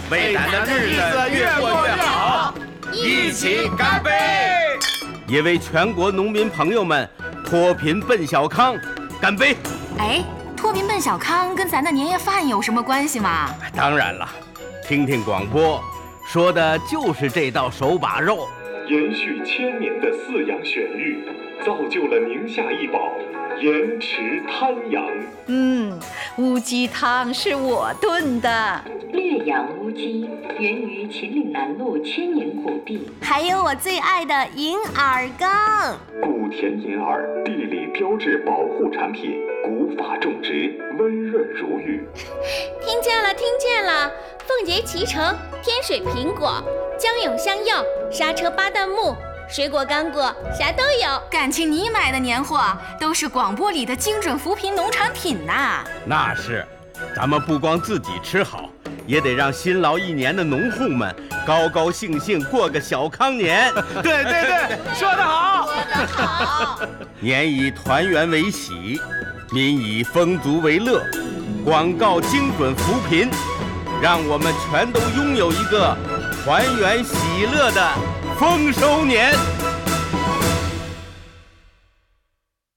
为咱的日子越过越好，一起干杯！也为全国农民朋友们脱贫奔小康干杯！ 哎，脱贫奔小康跟咱的年夜饭有什么关系吗？ 当然了，听听广播，说的就是这道手把肉。 延续1000年的饲养选育，造就了宁夏一宝盐池滩羊。 乌鸡汤是我炖的。 烈阳乌鸡源于秦岭南路千年古地， 还有我最爱的银耳羹。 古田银耳地理标志保护产品，古法种植，温润如玉。 听见了，听见了！凤节脐橙、天水苹果、江永香柚、刹车巴旦木。水果干果啥都有， 感情你买的年货都是广播里的精准扶贫农产品呐。 那是，咱们不光自己吃好，也得让辛劳一年的农户们高高兴兴过个小康年。 对，说得好， 说得好。 年以团圆为喜，民以丰足为乐，广告精准扶贫，让我们全都拥有一个团圆喜乐的丰收年。